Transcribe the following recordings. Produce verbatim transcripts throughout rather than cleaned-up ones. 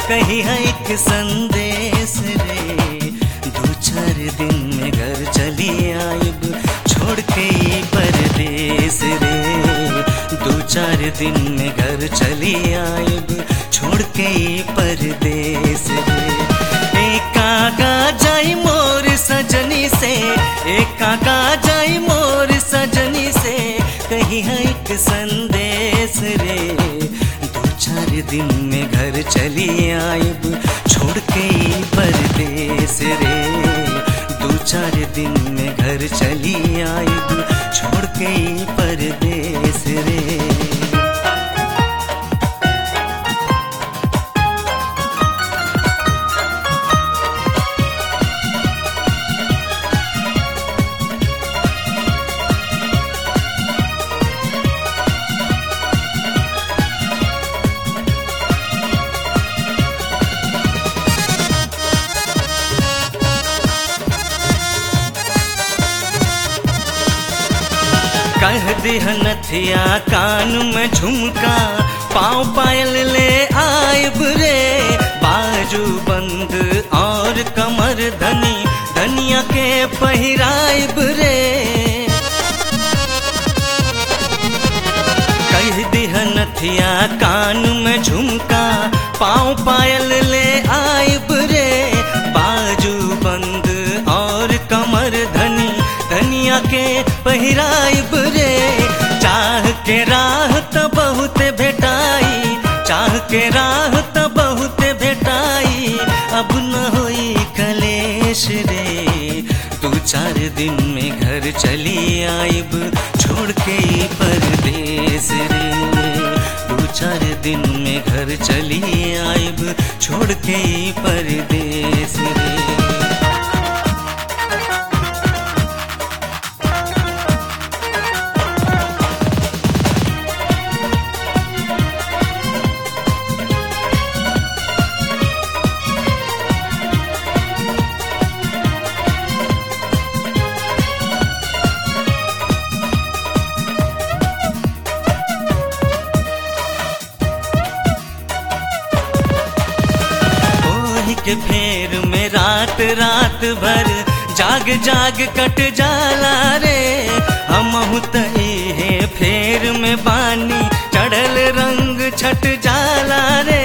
कही है एक संदेश रे। दो चार दिन में घर चली आइब छोड़ के ये परदेस रे। दो चार दिन में घर चली आइब छोड़ के ये परदेस रे। एकागा जाई मोर सजनी से, एकागा जाई मोर सजनी से, कही है एक संदेश रे। दो चार दिन में घर चली आइब छोड़ के ये परदेस रे। दो चार दिन में घर चली आइब छोड़ के ये परदेस रे। कह दिह नथिया कान में झुमका, पाँव पायल ले आइब रे। बाजू बंद और कमर धनी, धनिया के पहिराइब रे। कह दिह नथिया कान में झुमका, पाँव पायल ले आइब रे। बाजू बंद और कमर धनी, धनिया के पहिराइब रे। चाह के राह त बहुत भेटाई, चाह के राह त बहुत भेटाई, अब न होई कलेश रे। दो चार दिन में घर चली आइब छोड़ के परदेस रे। दो चार दिन में घर चली आइब छोड़ के परदेस रे। के फेर में रात रात भर जाग जाग कट जाला रे। हमहु त इहे फेर में बानी चढ़ल रंग छट जाला रे।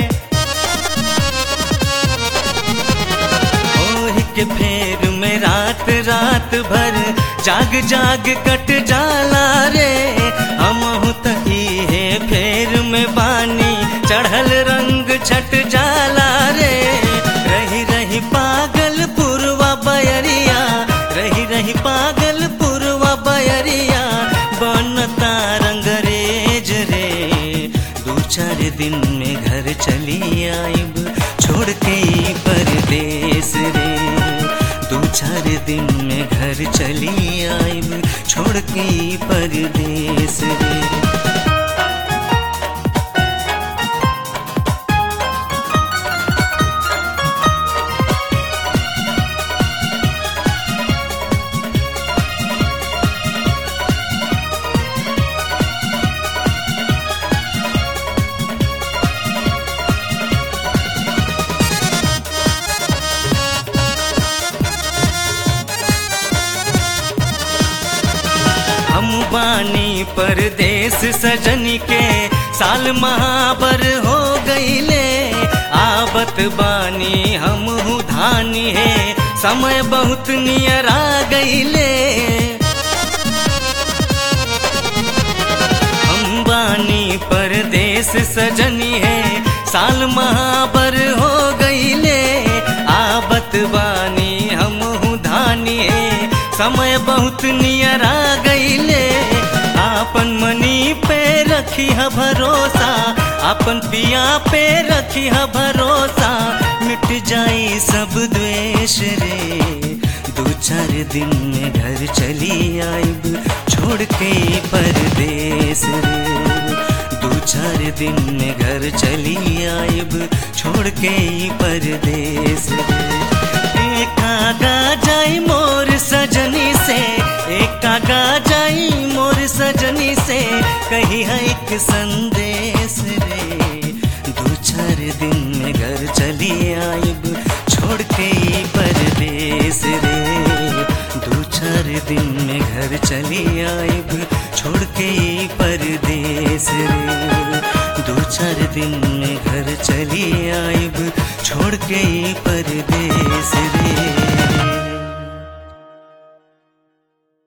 ओही के फेर में रात रात भर जाग जाग कट जाला रे। हमहु त इहे फेर में बानी चढ़ल रंग छट जाला रे। रही रही पागल पुरवा बयरिया, रही रही पागल पुरवा बयरिया, बनता रंगरेज रे। दो चार दिन में घर चली आइब छोड़ के परदेस रे। दो चार दिन में घर चली आइब छोड़ के परदेस रे। बानी परदेस सजनी के साल महाबर हो गईले। आबत बानी हम हूँ धानी है समय बहुत नियर आ गईले। हम बानी परदेस सजनी है साल महाबर हो गईले। आबत बानी हम हूँ धानी है समय बहुत नियर आ गईले। आपन मनी पे रखी है भरोसा, आपन पिया पे रखी है भरोसा, मिट जाई सब द्वेष रे। दो चार दिन में घर चली आइब छोड़ के परदेस रे। दो चार दिन में घर चली आइब छोड़ के परदेस रे। एकागा जाई मोर सजनी से, एकागा जाई मोर सजनी से, कही है एक संदेश रे। दो चार दिन में घर चली आइब छोड़ के ई परदेस रे। दो चार दिन में घर चली आइब छोड़ के ई परदेस रे। दो चार दिन में घर चली आइब छोड़ के ई परदेस रे।